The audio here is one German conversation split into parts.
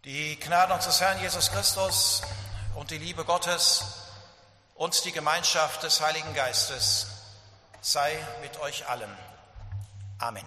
Die Gnade unseres Herrn Jesus Christus und die Liebe Gottes und die Gemeinschaft des Heiligen Geistes sei mit euch allen. Amen.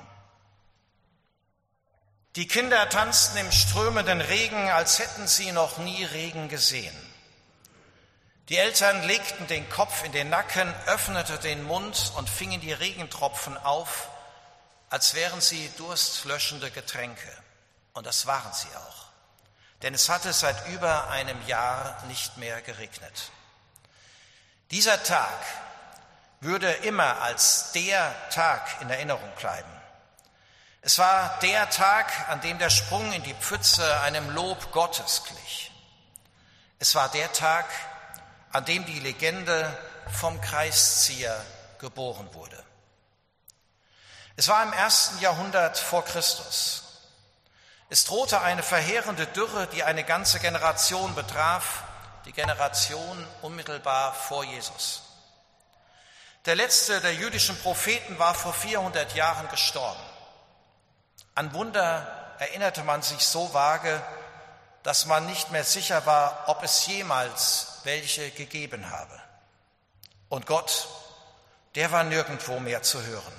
Die Kinder tanzten im strömenden Regen, als hätten sie noch nie Regen gesehen. Die Eltern legten den Kopf in den Nacken, öffneten den Mund und fingen die Regentropfen auf, als wären sie durstlöschende Getränke. Und das waren sie auch. Denn es hatte seit über einem Jahr nicht mehr geregnet. Dieser Tag würde immer als der Tag in Erinnerung bleiben. Es war der Tag, an dem der Sprung in die Pfütze einem Lob Gottes glich. Es war der Tag, an dem die Legende vom Kreiszieher geboren wurde. Es war im 1. Jahrhundert vor Christus. Es drohte eine verheerende Dürre, die eine ganze Generation betraf, die Generation unmittelbar vor Jesus. Der letzte der jüdischen Propheten war vor 400 Jahren gestorben. An Wunder erinnerte man sich so vage, dass man nicht mehr sicher war, ob es jemals welche gegeben habe. Und Gott, der war nirgendwo mehr zu hören.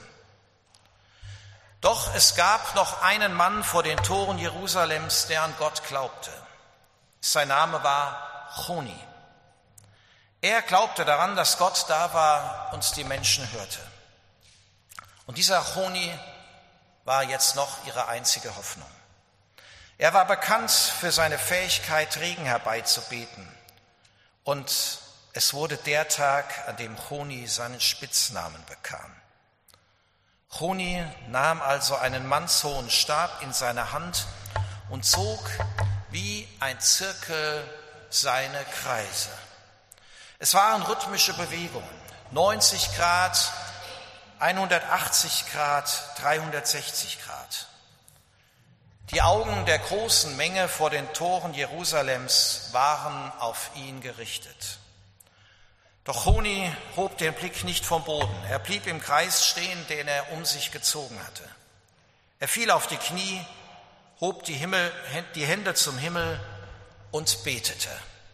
Doch es gab noch einen Mann vor den Toren Jerusalems, der an Gott glaubte. Sein Name war Choni. Er glaubte daran, dass Gott da war und die Menschen hörte. Und dieser Choni war jetzt noch ihre einzige Hoffnung. Er war bekannt für seine Fähigkeit, Regen herbeizubeten. Und es wurde der Tag, an dem Choni seinen Spitznamen bekam. Choni nahm also einen mannshohen Stab in seine Hand und zog wie ein Zirkel seine Kreise. Es waren rhythmische Bewegungen, 90 Grad, 180 Grad, 360 Grad. Die Augen der großen Menge vor den Toren Jerusalems waren auf ihn gerichtet. Doch Choni hob den Blick nicht vom Boden. Er blieb im Kreis stehen, den er um sich gezogen hatte. Er fiel auf die Knie, hob die Hände zum Himmel und betete.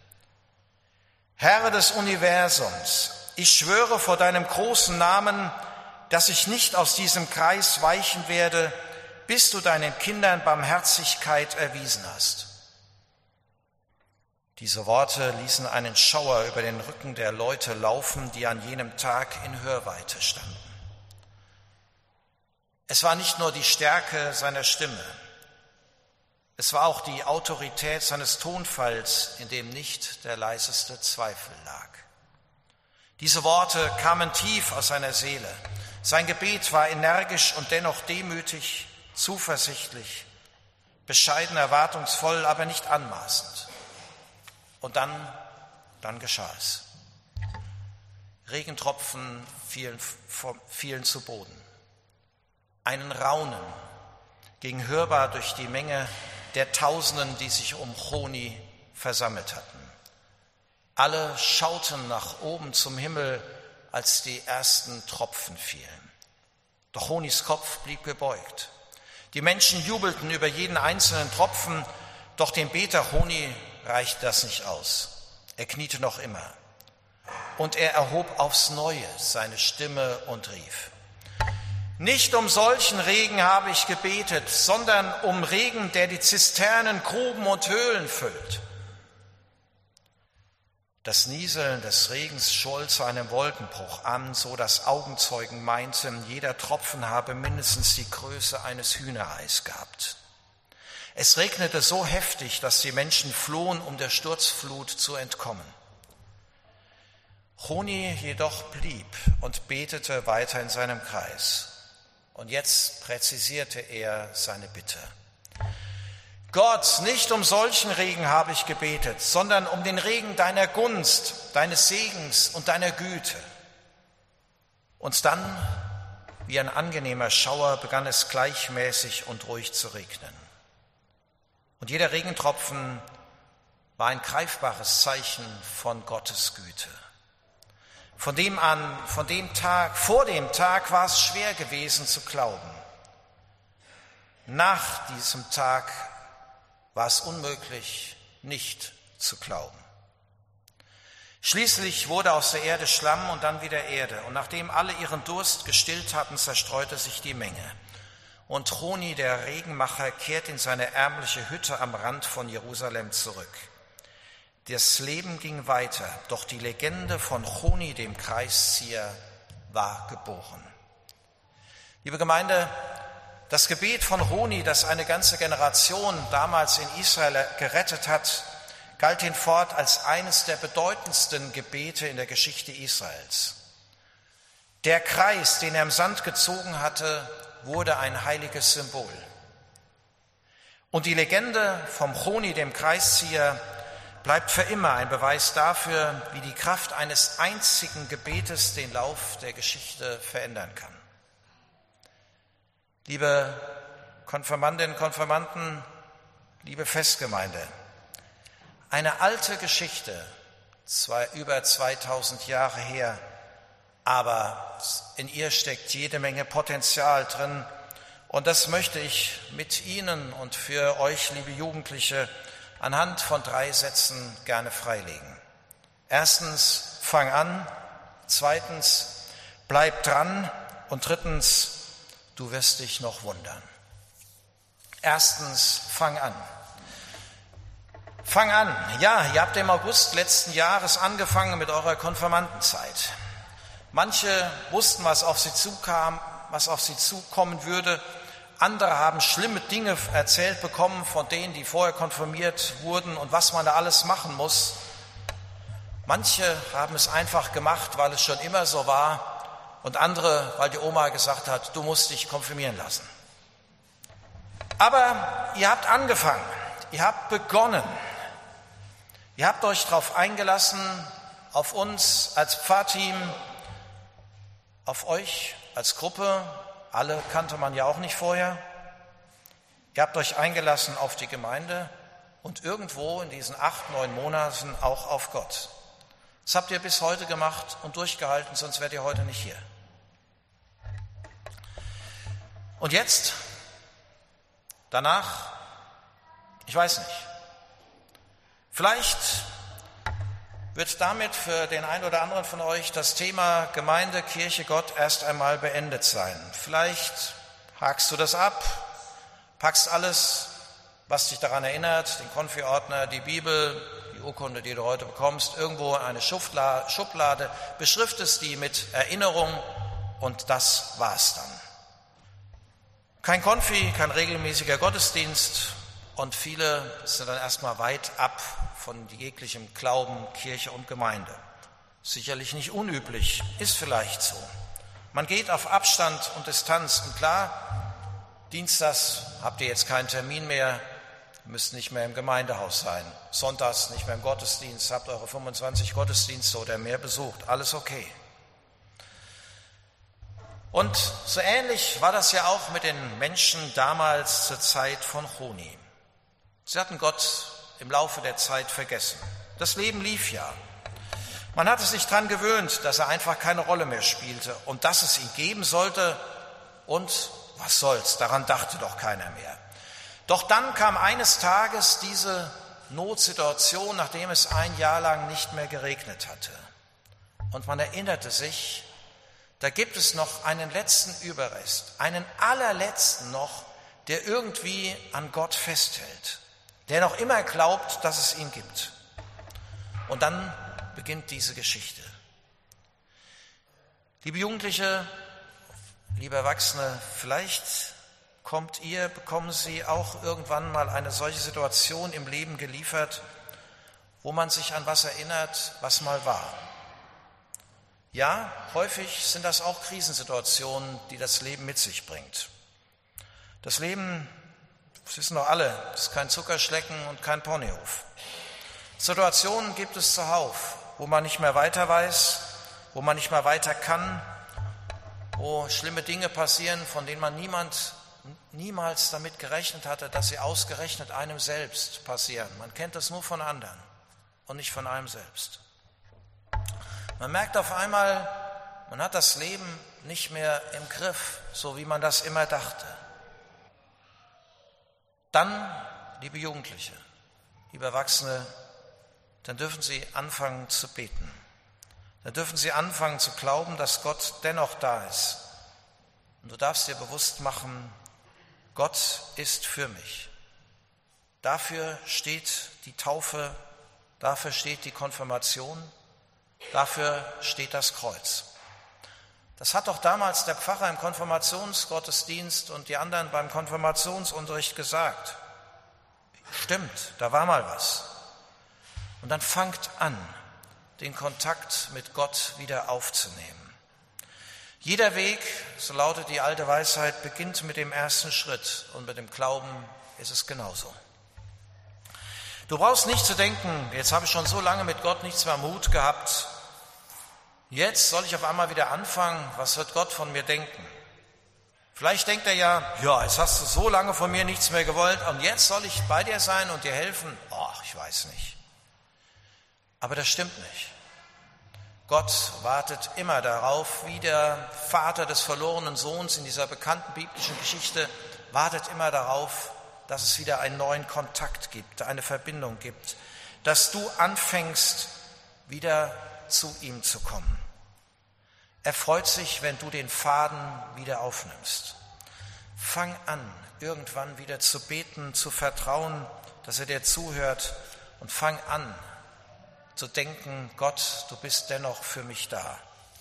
Herr des Universums, ich schwöre vor deinem großen Namen, dass ich nicht aus diesem Kreis weichen werde, bis du deinen Kindern Barmherzigkeit erwiesen hast. Diese Worte ließen einen Schauer über den Rücken der Leute laufen, die an jenem Tag in Hörweite standen. Es war nicht nur die Stärke seiner Stimme, es war auch die Autorität seines Tonfalls, in dem nicht der leiseste Zweifel lag. Diese Worte kamen tief aus seiner Seele. Sein Gebet war energisch und dennoch demütig, zuversichtlich, bescheiden, erwartungsvoll, aber nicht anmaßend. Und dann geschah es. Regentropfen fielen zu Boden. Ein Raunen ging hörbar durch die Menge der Tausenden, die sich um Choni versammelt hatten. Alle schauten nach oben zum Himmel, als die ersten Tropfen fielen. Doch Chonis Kopf blieb gebeugt. Die Menschen jubelten über jeden einzelnen Tropfen, doch dem Beter Choni reichte das nicht aus. Er kniete noch immer. Und er erhob aufs Neue seine Stimme und rief: Nicht um solchen Regen habe ich gebetet, sondern um Regen, der die Zisternen, Gruben und Höhlen füllt. Das Nieseln des Regens scholl zu einem Wolkenbruch an, so dass Augenzeugen meinten, jeder Tropfen habe mindestens die Größe eines Hühnereis gehabt. Es regnete so heftig, dass die Menschen flohen, um der Sturzflut zu entkommen. Choni jedoch blieb und betete weiter in seinem Kreis. Und jetzt präzisierte er seine Bitte. Gott, nicht um solchen Regen habe ich gebetet, sondern um den Regen deiner Gunst, deines Segens und deiner Güte. Und dann, wie ein angenehmer Schauer, begann es gleichmäßig und ruhig zu regnen. Und jeder Regentropfen war ein greifbares Zeichen von Gottes Güte. Vor dem Tag war es schwer gewesen zu glauben. Nach diesem Tag war es unmöglich, nicht zu glauben. Schließlich wurde aus der Erde Schlamm und dann wieder Erde. Und nachdem alle ihren Durst gestillt hatten, zerstreute sich die Menge. Und Choni, der Regenmacher, kehrt in seine ärmliche Hütte am Rand von Jerusalem zurück. Das Leben ging weiter, doch die Legende von Choni, dem Kreiszieher, war geboren. Liebe Gemeinde, das Gebet von Choni, das eine ganze Generation damals in Israel gerettet hat, galt hinfort als eines der bedeutendsten Gebete in der Geschichte Israels. Der Kreis, den er im Sand gezogen hatte, wurde ein heiliges Symbol. Und die Legende vom Choni, dem Kreiszieher, bleibt für immer ein Beweis dafür, wie die Kraft eines einzigen Gebetes den Lauf der Geschichte verändern kann. Liebe Konfirmandinnen, Konfirmanden, liebe Festgemeinde, eine alte Geschichte, über 2000 Jahre her, aber in ihr steckt jede Menge Potenzial drin. Und das möchte ich mit Ihnen und für euch, liebe Jugendliche, anhand von 3 Sätzen gerne freilegen. Erstens, fang an. Zweitens, bleib dran. Und drittens, du wirst dich noch wundern. Erstens, fang an. Fang an. Ja, ihr habt im August letzten Jahres angefangen mit eurer Konfirmandenzeit. Manche wussten, was auf sie zukam, was auf sie zukommen würde. Andere haben schlimme Dinge erzählt bekommen von denen, die vorher konfirmiert wurden und was man da alles machen muss. Manche haben es einfach gemacht, weil es schon immer so war, und andere, weil die Oma gesagt hat, du musst dich konfirmieren lassen. Aber ihr habt angefangen, ihr habt begonnen. Ihr habt euch darauf eingelassen, auf uns als Pfarrteam, auf euch als Gruppe. Alle kannte man ja auch nicht vorher. Ihr habt euch eingelassen auf die Gemeinde und irgendwo in diesen 8, 9 Monaten auch auf Gott. Das habt ihr bis heute gemacht und durchgehalten, sonst wärt ihr heute nicht hier. Und jetzt, danach, ich weiß nicht. Vielleicht wird damit für den einen oder anderen von euch das Thema Gemeinde, Kirche, Gott erst einmal beendet sein. Vielleicht hakst du das ab, packst alles, was dich daran erinnert, den Konfi-Ordner, die Bibel, die Urkunde, die du heute bekommst, irgendwo in eine Schublade, beschriftest die mit Erinnerung und das war's dann. Kein Konfi, kein regelmäßiger Gottesdienst und viele sind dann erstmal weit ab von jeglichem Glauben, Kirche und Gemeinde. Sicherlich nicht unüblich, ist vielleicht so. Man geht auf Abstand und Distanz und klar, dienstags habt ihr jetzt keinen Termin mehr, müsst nicht mehr im Gemeindehaus sein. Sonntags nicht mehr im Gottesdienst, habt eure 25 Gottesdienste oder mehr besucht, alles okay. Und so ähnlich war das ja auch mit den Menschen damals zur Zeit von Choni. Sie hatten Gott im Laufe der Zeit vergessen. Das Leben lief ja. Man hatte sich daran gewöhnt, dass er einfach keine Rolle mehr spielte und dass es ihn geben sollte. Und was soll's, daran dachte doch keiner mehr. Doch dann kam eines Tages diese Notsituation, nachdem es ein Jahr lang nicht mehr geregnet hatte. Und man erinnerte sich, da gibt es noch einen letzten Überrest, einen allerletzten noch, der irgendwie an Gott festhält, der noch immer glaubt, dass es ihn gibt. Und dann beginnt diese Geschichte. Liebe Jugendliche, liebe Erwachsene, vielleicht bekommen Sie auch irgendwann mal eine solche Situation im Leben geliefert, wo man sich an was erinnert, was mal war. Ja, häufig sind das auch Krisensituationen, die das Leben mit sich bringt. Das Leben, das wissen doch alle, ist kein Zuckerschlecken und kein Ponyhof. Situationen gibt es zuhauf, wo man nicht mehr weiter weiß, wo man nicht mehr weiter kann, wo schlimme Dinge passieren, von denen man niemals damit gerechnet hatte, dass sie ausgerechnet einem selbst passieren. Man kennt das nur von anderen und nicht von einem selbst. Man merkt auf einmal, man hat das Leben nicht mehr im Griff, so wie man das immer dachte. Dann liebe Jugendliche, liebe Erwachsene, dann dürfen Sie anfangen zu beten. Dann dürfen Sie anfangen zu glauben, dass Gott dennoch da ist. Und du darfst dir bewusst machen, Gott ist für mich. Dafür steht die Taufe, dafür steht die Konfirmation, dafür steht das Kreuz. Das hat doch damals der Pfarrer im Konfirmationsgottesdienst und die anderen beim Konfirmationsunterricht gesagt. Stimmt, da war mal was. Und dann fangt an, den Kontakt mit Gott wieder aufzunehmen. Jeder Weg, so lautet die alte Weisheit, beginnt mit dem ersten Schritt und mit dem Glauben ist es genauso. Du brauchst nicht zu denken, jetzt habe ich schon so lange mit Gott nichts mehr am Hut gehabt, jetzt soll ich auf einmal wieder anfangen, was wird Gott von mir denken? Vielleicht denkt er ja, jetzt hast du so lange von mir nichts mehr gewollt und jetzt soll ich bei dir sein und dir helfen? Ich weiß nicht. Aber das stimmt nicht. Gott wartet immer darauf, wie der Vater des verlorenen Sohns in dieser bekannten biblischen Geschichte wartet immer darauf, dass es wieder einen neuen Kontakt gibt, eine Verbindung gibt, dass du anfängst, wieder zu ihm zu kommen. Er freut sich, wenn du den Faden wieder aufnimmst. Fang an, irgendwann wieder zu beten, zu vertrauen, dass er dir zuhört und fang an, zu denken, Gott, du bist dennoch für mich da.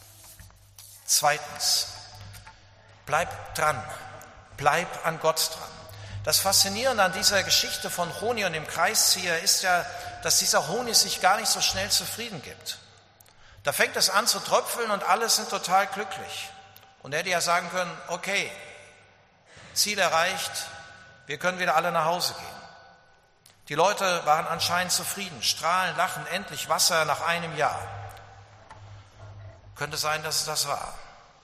Zweitens, bleib dran, bleib an Gott dran. Das Faszinierende an dieser Geschichte von Honi und dem Kreiszieher ist ja, dass dieser Honi sich gar nicht so schnell zufrieden gibt. Da fängt es an zu tröpfeln und alle sind total glücklich. Und er hätte ja sagen können, okay, Ziel erreicht, wir können wieder alle nach Hause gehen. Die Leute waren anscheinend zufrieden, strahlen, lachen, endlich Wasser nach einem Jahr. Könnte sein, dass es das war.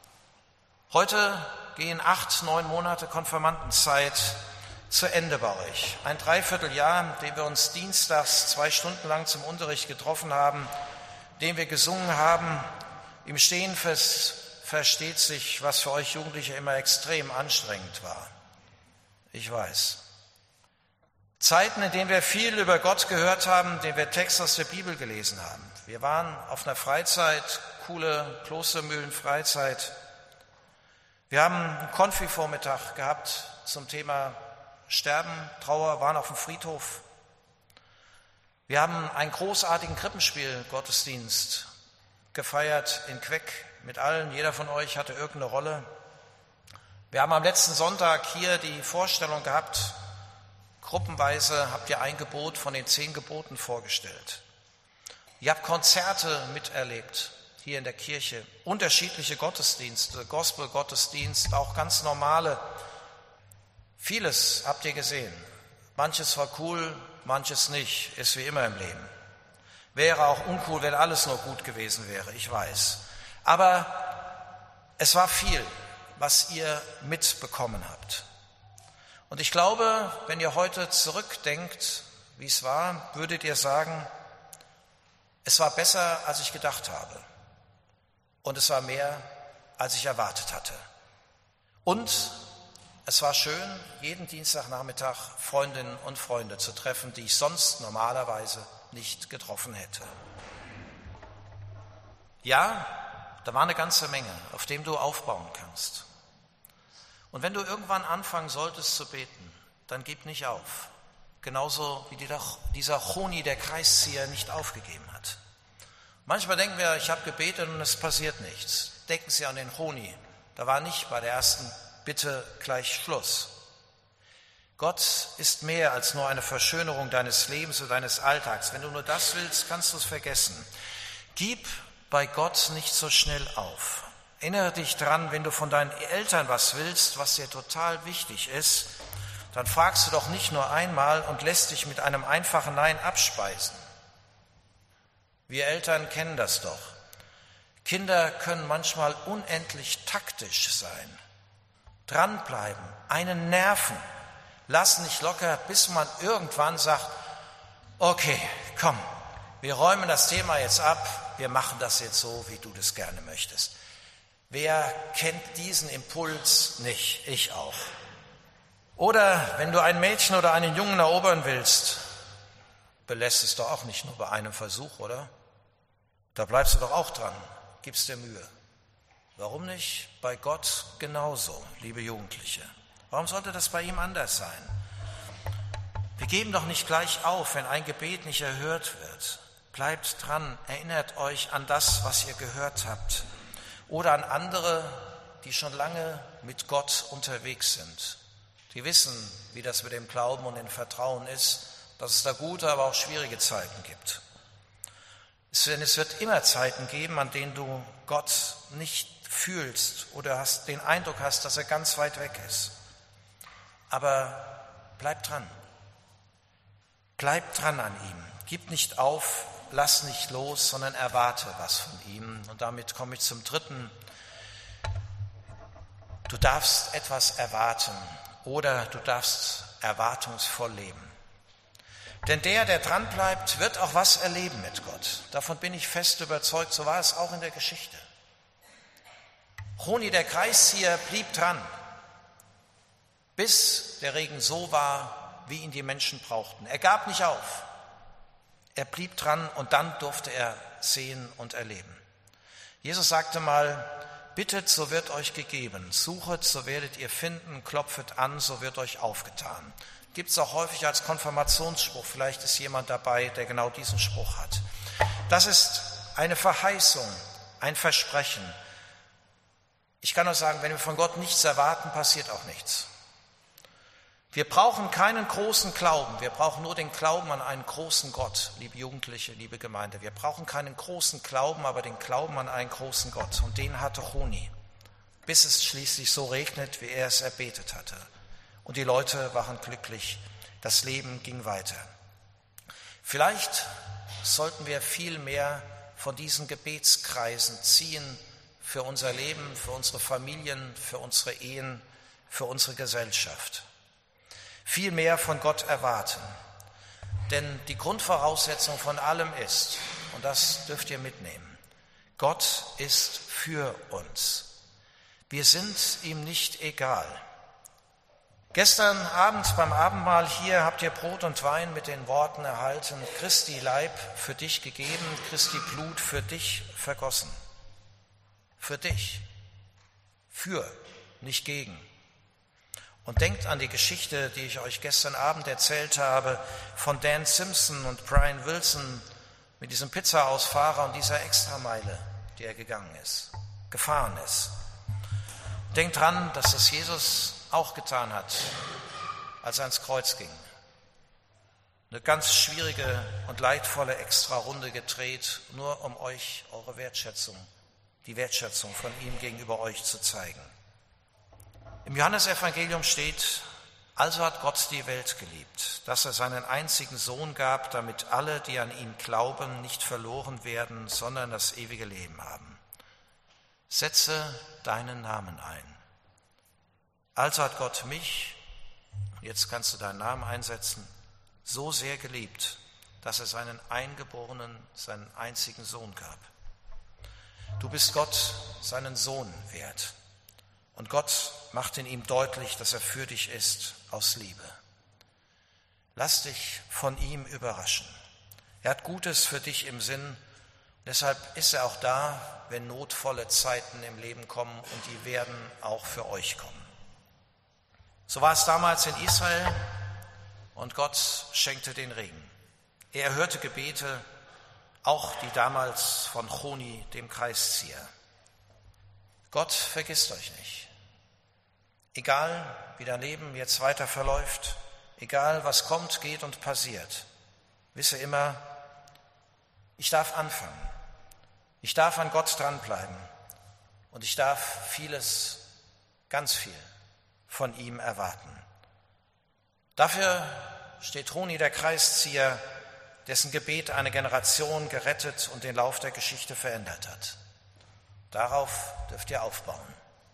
Heute gehen 8-9 Monate Konfirmandenzeit zu Ende bei euch. Ein Dreivierteljahr, in dem wir uns dienstags 2 Stunden lang zum Unterricht getroffen haben, in dem wir gesungen haben. Im Stehen versteht sich, was für euch Jugendliche immer extrem anstrengend war. Ich weiß. Zeiten, in denen wir viel über Gott gehört haben, in denen wir Texte aus der Bibel gelesen haben. Wir waren auf einer Freizeit, coole Klostermühlen-Freizeit. Wir haben einen Konfi-Vormittag gehabt zum Thema Sterben, Trauer, waren auf dem Friedhof. Wir haben einen großartigen Krippenspiel-Gottesdienst gefeiert in Queck mit allen. Jeder von euch hatte irgendeine Rolle. Wir haben am letzten Sonntag hier die Vorstellung gehabt, gruppenweise habt ihr ein Gebot von den 10 Geboten vorgestellt. Ihr habt Konzerte miterlebt hier in der Kirche, unterschiedliche Gottesdienste, Gospel-Gottesdienst, auch ganz normale. Vieles habt ihr gesehen. Manches war cool, manches nicht, ist wie immer im Leben. Wäre auch uncool, wenn alles nur gut gewesen wäre, ich weiß. Aber es war viel, was ihr mitbekommen habt. Und ich glaube, wenn ihr heute zurückdenkt, wie es war, würdet ihr sagen, es war besser, als ich gedacht habe. Und es war mehr, als ich erwartet hatte. Und es war schön, jeden Dienstagnachmittag Freundinnen und Freunde zu treffen, die ich sonst normalerweise nicht getroffen hätte. Ja, da war eine ganze Menge, auf dem du aufbauen kannst. Und wenn du irgendwann anfangen solltest zu beten, dann gib nicht auf. Genauso wie dieser Honi, der Kreiszieher, nicht aufgegeben hat. Manchmal denken wir, ich habe gebetet und es passiert nichts. Denken Sie an den Honi. Da war nicht bei der ersten Bitte gleich Schluss. Gott ist mehr als nur eine Verschönerung deines Lebens oder deines Alltags. Wenn du nur das willst, kannst du es vergessen. Gib bei Gott nicht so schnell auf. Erinnere dich dran, wenn du von deinen Eltern was willst, was dir total wichtig ist, dann fragst du doch nicht nur einmal und lässt dich mit einem einfachen Nein abspeisen. Wir Eltern kennen das doch. Kinder können manchmal unendlich taktisch sein. Dranbleiben, einen nerven, lass nicht locker, bis man irgendwann sagt, okay, komm, wir räumen das Thema jetzt ab, wir machen das jetzt so, wie du das gerne möchtest. Wer kennt diesen Impuls nicht? Ich auch. Oder wenn du ein Mädchen oder einen Jungen erobern willst, belässt es doch auch nicht nur bei einem Versuch, oder? Da bleibst du doch auch dran, gibst dir Mühe. Warum nicht bei Gott genauso, liebe Jugendliche? Warum sollte das bei ihm anders sein? Wir geben doch nicht gleich auf, wenn ein Gebet nicht erhört wird. Bleibt dran, erinnert euch an das, was ihr gehört habt. Oder an andere, die schon lange mit Gott unterwegs sind. Die wissen, wie das mit dem Glauben und dem Vertrauen ist, dass es da gute, aber auch schwierige Zeiten gibt. Denn es wird immer Zeiten geben, an denen du Gott nicht fühlst oder den Eindruck hast, dass er ganz weit weg ist. Aber bleib dran. Bleib dran an ihm. Gib nicht auf, lass nicht los, sondern erwarte was von ihm. Und damit komme ich zum dritten. Du darfst etwas erwarten oder du darfst erwartungsvoll leben. Denn der dran bleibt, wird auch was erleben mit Gott. Davon bin ich fest überzeugt, so war es auch in der Geschichte. Honi, der Kreiszieher, blieb dran, bis der Regen so war, wie ihn die Menschen brauchten. Er gab nicht auf. Er blieb dran und dann durfte er sehen und erleben. Jesus sagte mal, bittet, so wird euch gegeben, suchet, so werdet ihr finden, klopfet an, so wird euch aufgetan. Gibt es auch häufig als Konfirmationsspruch, vielleicht ist jemand dabei, der genau diesen Spruch hat. Das ist eine Verheißung, ein Versprechen. Ich kann nur sagen, wenn wir von Gott nichts erwarten, passiert auch nichts. Wir brauchen keinen großen Glauben, wir brauchen nur den Glauben an einen großen Gott, liebe Jugendliche, liebe Gemeinde. Wir brauchen keinen großen Glauben, aber den Glauben an einen großen Gott. Und den hatte Honi, bis es schließlich so regnet, wie er es erbetet hatte. Und die Leute waren glücklich, das Leben ging weiter. Vielleicht sollten wir viel mehr von diesen Gebetskreisen ziehen für unser Leben, für unsere Familien, für unsere Ehen, für unsere Gesellschaft. Viel mehr von Gott erwarten. Denn die Grundvoraussetzung von allem ist, und das dürft ihr mitnehmen, Gott ist für uns. Wir sind ihm nicht egal. Gestern Abend beim Abendmahl hier habt ihr Brot und Wein mit den Worten erhalten, Christi Leib für dich gegeben, Christi Blut für dich vergossen. Für dich. Für, nicht gegen. Und denkt an die Geschichte, die ich euch gestern Abend erzählt habe, von Dan Simpson und Brian Wilson mit diesem Pizzaausfahrer und dieser Extrameile, die er gefahren ist. Denkt dran, dass das Jesus auch getan hat, als er ans Kreuz ging. Eine ganz schwierige und leidvolle Extrarunde gedreht, nur um euch eure Wertschätzung, die Wertschätzung von ihm gegenüber euch zu zeigen. Im Johannesevangelium steht, also hat Gott die Welt geliebt, dass er seinen einzigen Sohn gab, damit alle, die an ihn glauben, nicht verloren werden, sondern das ewige Leben haben. Setze deinen Namen ein. Also hat Gott mich, jetzt kannst du deinen Namen einsetzen, so sehr geliebt, dass er seinen Eingeborenen, seinen einzigen Sohn gab. Du bist Gott, seinen Sohn wert. Und Gott macht in ihm deutlich, dass er für dich ist, aus Liebe. Lass dich von ihm überraschen. Er hat Gutes für dich im Sinn. Deshalb ist er auch da, wenn notvolle Zeiten im Leben kommen, und die werden auch für euch kommen. So war es damals in Israel, und Gott schenkte den Regen. Er erhörte Gebete, auch die damals von Honi, dem Kreiszieher. Gott vergisst euch nicht. Egal, wie dein Leben jetzt weiter verläuft, egal, was kommt, geht und passiert, wisse immer, ich darf anfangen. Ich darf an Gott dranbleiben und ich darf vieles, ganz viel von ihm erwarten. Dafür steht Honi, der Kreiszieher, dessen Gebet eine Generation gerettet und den Lauf der Geschichte verändert hat. Darauf dürft ihr aufbauen.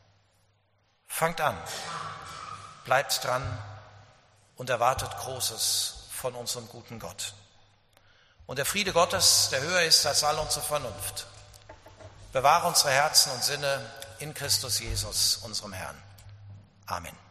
Fangt an, bleibt dran und erwartet Großes von unserem guten Gott. Und der Friede Gottes, der höher ist als all unsere Vernunft, bewahre unsere Herzen und Sinne in Christus Jesus, unserem Herrn. Amen.